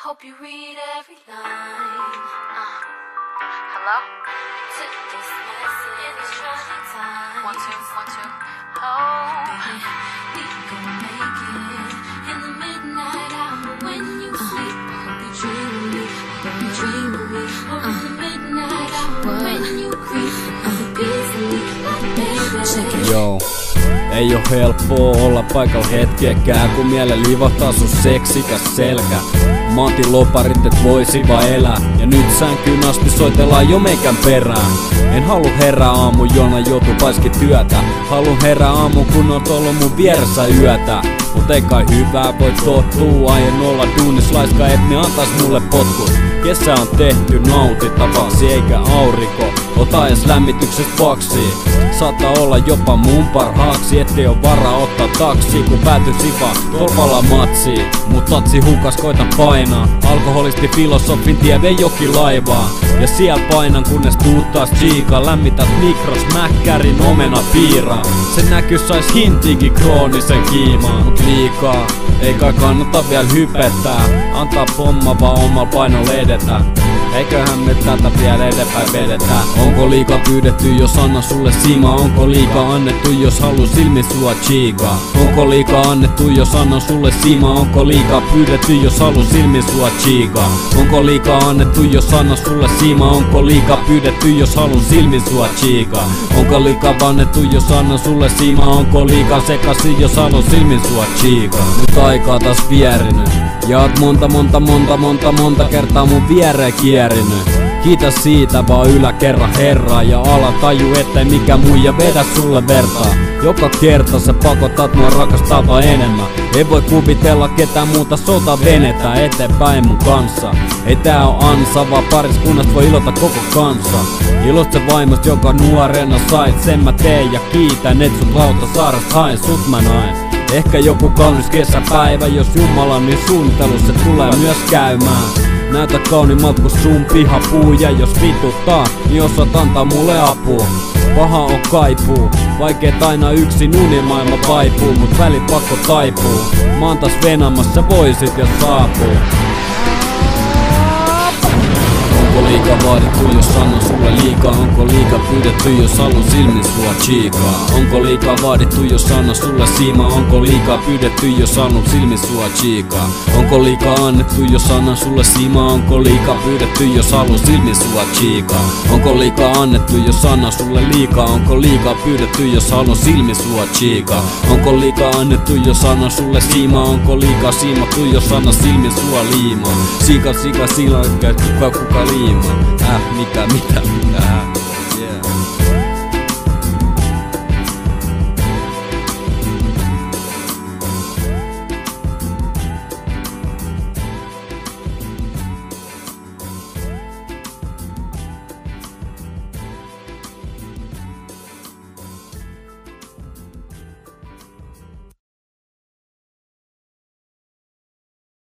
hope you read every line. Hello? To this message in these trying times. 1, 2, 1, 2. Oh, baby, we gon' make it in the midnight hour when you sleep. I hope you dream of me. I hope you dream of me. Or in the midnight hour when you creep. Easily, baby. Check it. Yo. Ei oo helppoa olla paikalla hetkeäkään, kun miele livahtaa sun seksikäs selkä. Mä otin loparit, et voisi vaan elää, ja nyt sänkyyn asti soitellaan jo meikän perään. En halua herää aamu, jona joutuu paiski työtä. Haluun herää aamu, kun oot ollut mun vieressä yötä. Mut ei kai hyvää voi tottuu, aion olla duunis laiska, et ne antais mulle potkut. Kesä on tehty nautitavaksi eikä aurinko ota edes lämmitykset paksii. Saattaa olla jopa mun parhaaksi, ettei oo varaa ottaa taksi, kun päätyisin vaan tolpalla matsiin. Mut tatsi hukas koitan painaa, alkoholisti filosofin tie vei jokin laivaa. Ja siellä painan kunnes tuut taas chiika, lämmität mikros mäkkärin omena piiraa. Se näky sais hintiinkin kroonisen kiimaan. Mut liikaa, ei kai kannata vielä hypettää, antaa pomma vaan omalla painolla edetä. Eiköhän me tätä vielä edespäin vedetä. Onko liikaa pyydetty, jos anna sulle siimaa? Onko liikaa annettu, jos haluu silmin sua chiikaa? Onko liikaa annettu, jos annan sulle siimaa? Onko liikaa pyydetty, jos haluu silmin sua chiikaa? Onko liikaa annettu, jos annan sulle siimaa? Onko liikaa pyydetty, jos haluu silmin sua chiikaa? Onko liikaa annettu, jos annan sulle siimaa? Onko liikaa sekaisin, jos haluu silmin sua chiikaa? Nyt aikaa taas vierinyt, ja oot monta kertaa mun viereen kierinyt. Kiitä siitä vaan yläkerran herraa, ja ala taju ettei mikä muija vedä sulle vertaa. Joka kerta sä pakotat mua rakastaa vaan enemmän. Ei voi kuvitella ketään muuta sotavenettä eteenpäin mun kanssa. Ei tää oo ansa, vaan pariskunnasta voi ilota koko kansa. Iloitse vaimosta, joka nuorena sait, sen mä teen ja kiitän, et sut Lautasaaresta haen, sut mä naen. Ehkä joku kaunis kesäpäivä, jos Jumalan niin suunnittelussa se tulee myös käymään. Näytä kauniimmalta kun sun pihapuu, ja jos vituttaa, niin osaat antaa mulle apua. Paha on kaipuu, vaikeet aina yksin unimaailma vaipuu, mut välipakko taipuu. Mä oon taas venämässä, voisit jos saapuu. Onko liikaa vaadittu, jos sanon sulle liikaa? Onko liikaa pyydetty, jos halun silmin sua chiikaa? Onko liikaa vaadittu, jos sanon sulle siimaa? Onko liikaa pyydetty, jos halun silmin sua chiikaa? Onko liikaa annettu, jos sanon sulle siimaa? Onko liikaa pyydetty, jos halun silmin sua chiikaa? Onko liikaa annettu, jos sanon sulle liikaa? Onko liikaa pyydetty, jos halun silmin sua chiikaa? Onko liikaa annettu, jos sanon sulle siimaa? Onko liikaa siimattu, jos sanon silmin sua liimaa? Sika, sila, kuka liimaa? Mitä?